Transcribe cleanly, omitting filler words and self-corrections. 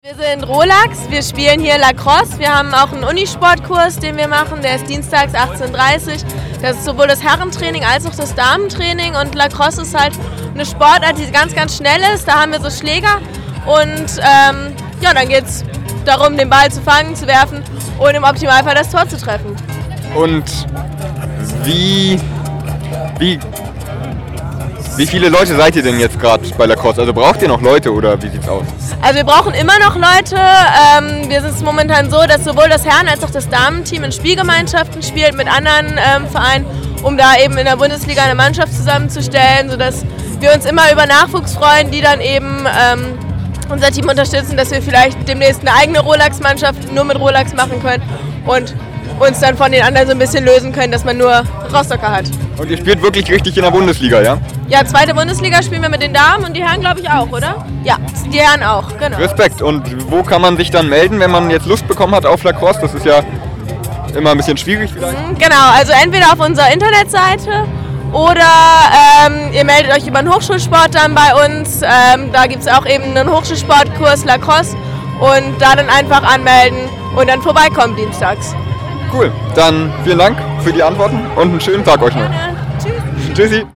Wir sind Rolax, wir spielen hier Lacrosse, wir haben auch einen Unisportkurs, den wir machen, der ist dienstags 18:30 Uhr. Das ist sowohl das Herrentraining als auch das Damentraining und Lacrosse ist halt eine Sportart, die ganz, ganz schnell ist. Da haben wir so Schläger und dann geht es darum, den Ball zu fangen, zu werfen und im Optimalfall das Tor zu treffen. Und wie viele Leute seid ihr denn jetzt gerade bei Lacrosse? Also braucht ihr noch Leute oder wie sieht's aus? Also wir brauchen immer noch Leute. Wir sind es momentan so, dass sowohl das Herren- als auch das Damenteam in Spielgemeinschaften spielt mit anderen Vereinen, um da eben in der Bundesliga eine Mannschaft zusammenzustellen, sodass wir uns immer über Nachwuchs freuen, die dann eben unser Team unterstützen, dass wir vielleicht demnächst eine eigene Rolax-Mannschaft nur mit Rolax machen können und uns dann von den anderen so ein bisschen lösen können, dass man nur Rostocker hat. Und ihr spielt wirklich richtig in der Bundesliga, ja? Ja, zweite Bundesliga spielen wir mit den Damen und die Herren glaube ich auch, oder? Ja, die Herren auch, genau. Respekt. Und wo kann man sich dann melden, wenn man jetzt Lust bekommen hat auf Lacrosse? Das ist ja immer ein bisschen schwierig vielleicht. Genau, also entweder auf unserer Internetseite oder ihr meldet euch über einen Hochschulsport dann bei uns. Da gibt es auch eben einen Hochschulsportkurs Lacrosse und da dann einfach anmelden und dann vorbeikommen dienstags. Cool, dann vielen Dank für die Antworten und einen schönen Tag euch noch. Tschüss. Tschüssi.